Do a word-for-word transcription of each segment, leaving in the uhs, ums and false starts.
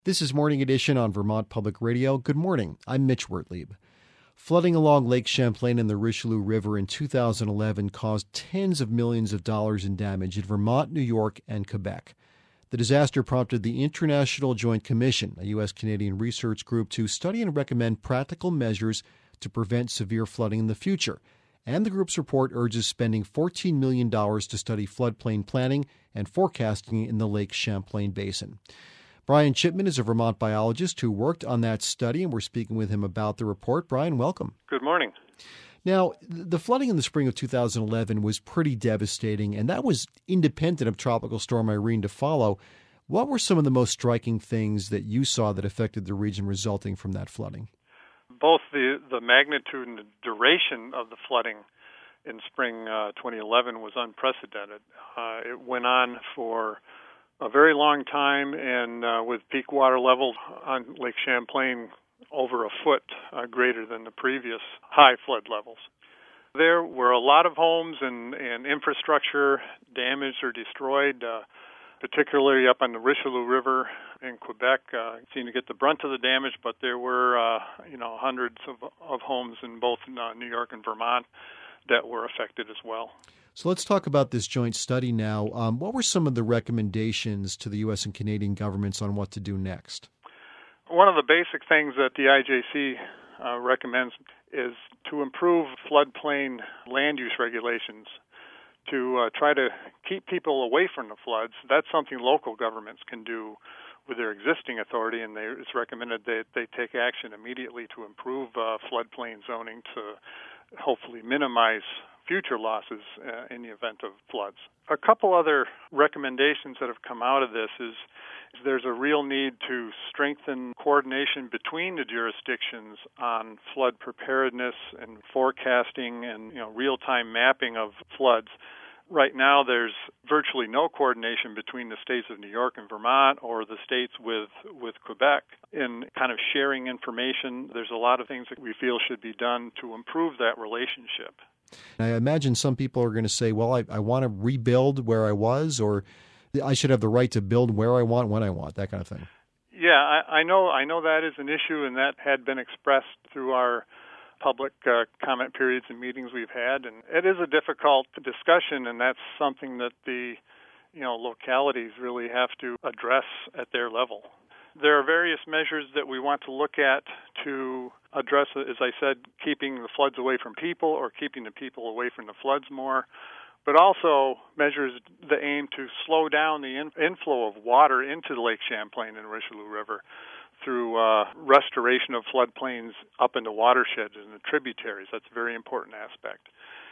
This is Morning Edition on Vermont Public Radio. Good morning. I'm Mitch Wertlieb. Flooding along Lake Champlain and the Richelieu River in two thousand eleven caused tens of millions of dollars in damage in Vermont, New York, and Quebec. The disaster prompted the International Joint Commission, a U S Canadian research group, to study and recommend practical measures to prevent severe flooding in the future. And the group's report urges spending fourteen million dollars to study floodplain planning and forecasting in the Lake Champlain Basin. Brian Chipman is a Vermont biologist who worked on that study, and we're speaking with him about the report. Brian, welcome. Good morning. Now, the flooding in the spring of two thousand eleven was pretty devastating, and that was independent of Tropical Storm Irene to follow. What were some of the most striking things that you saw that affected the region resulting from that flooding? Both the, the magnitude and the duration of the flooding in spring uh, twenty eleven was unprecedented. Uh, it went on for a very long time, and uh, with peak water levels on Lake Champlain over a foot uh, greater than the previous high flood levels. There were a lot of homes and, and infrastructure damaged or destroyed, uh, particularly up on the Richelieu River in Quebec. Uh, seemed to get the brunt of the damage, but there were uh, you know hundreds of, of homes in both uh, New York and Vermont that were affected as well. So let's talk about this joint study now. Um, what were some of the recommendations to the U S and Canadian governments on what to do next? One of the basic things that the I J C uh, recommends is to improve floodplain land use regulations to uh, try to keep people away from the floods. That's something local governments can do with their existing authority, and they, it's recommended that they take action immediately to improve uh, floodplain zoning to hopefully minimize future losses uh, in the event of floods. A couple other recommendations that have come out of this is, is there's a real need to strengthen coordination between the jurisdictions on flood preparedness and forecasting and you know real-time mapping of floods. Right now, there's virtually no coordination between the states of New York and Vermont or the states with, with Quebec in kind of sharing information. There's a lot of things that we feel should be done to improve that relationship. I imagine some people are going to say, well, I, I want to rebuild where I was, or I should have the right to build where I want, when I want, that kind of thing. Yeah, I, I know I know that is an issue, and that had been expressed through our public uh, comment periods and meetings we've had. And it is a difficult discussion, and that's something that the you know localities really have to address at their level. There are various measures that we want to look at to address, as I said, keeping the floods away from people or keeping the people away from the floods more, but also measures that aim to slow down the in- inflow of water into the Lake Champlain and Richelieu River through uh, restoration of floodplains up into watersheds and the tributaries. That's a very important aspect.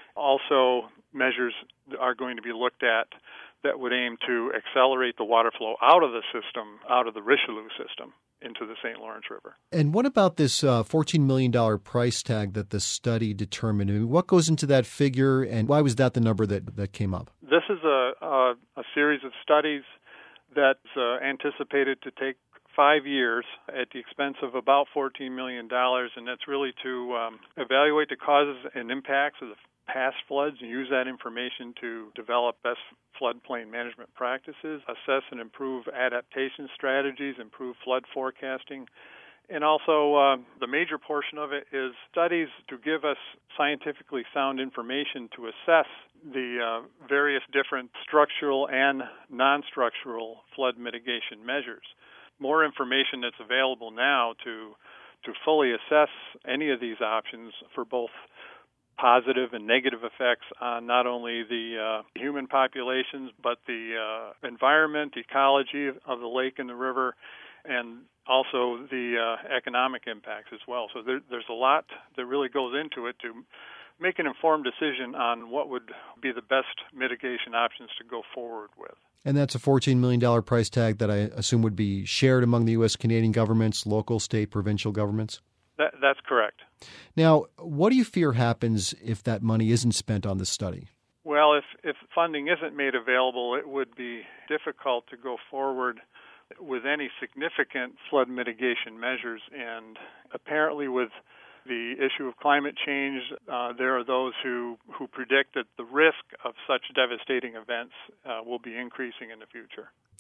Also, measures are going to be looked at that would aim to accelerate the water flow out of the system, out of the Richelieu system, into the Saint Lawrence River. And what about this uh, fourteen million dollars price tag that the study determined? I mean, what goes into that figure, and why was that the number that, that came up? This is a, a, a series of studies that's uh, anticipated to take five years at the expense of about fourteen million dollars, and that's really to um, evaluate the causes and impacts of the past floods and use that information to develop best floodplain management practices, assess and improve adaptation strategies, improve flood forecasting, and also uh, the major portion of it is studies to give us scientifically sound information to assess the uh, various different structural and non-structural flood mitigation measures. More information that's available now to to fully assess any of these options for both positive and negative effects on not only the uh, human populations, but the uh, environment, ecology of the lake and the river, and also the uh, economic impacts as well. So there, there's a lot that really goes into it to make an informed decision on what would be the best mitigation options to go forward with. And that's a fourteen million dollars price tag that I assume would be shared among the U S Canadian governments, local, state, provincial governments? That, that's correct. Now, what do you fear happens if that money isn't spent on this study? Well, if, if funding isn't made available, it would be difficult to go forward with any significant flood mitigation measures. And apparently with the issue of climate change, uh, there are those who, who predict that the risk of such devastating events uh, will be increasing in the future.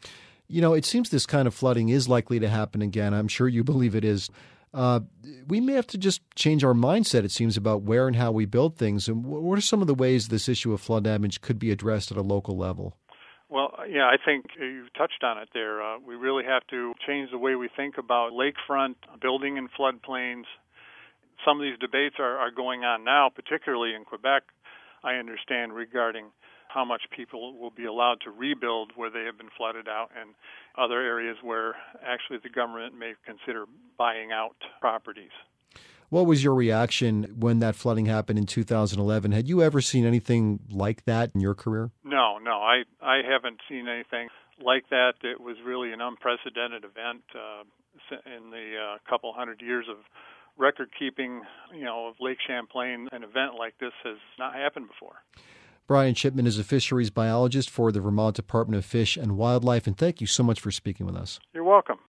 You know, it seems this kind of flooding is likely to happen again. I'm sure you believe it is. Uh, we may have to just change our mindset, it seems, about where and how we build things. And what are some of the ways this issue of flood damage could be addressed at a local level? Well, yeah, I think you touched on it there. Uh, we really have to change the way we think about lakefront building in floodplains. Some of these debates are, are going on now, particularly in Quebec, I understand, regarding how much people will be allowed to rebuild where they have been flooded out, and other areas where actually the government may consider buying out properties. What was your reaction when that flooding happened in two thousand eleven? Had you ever seen anything like that in your career? No, no, I, I haven't seen anything like that. It was really an unprecedented event uh, in the uh, couple hundred years of record keeping, you know, of Lake Champlain. An event like this has not happened before. Brian Chipman is a fisheries biologist for the Vermont Department of Fish and Wildlife, and thank you so much for speaking with us. You're welcome.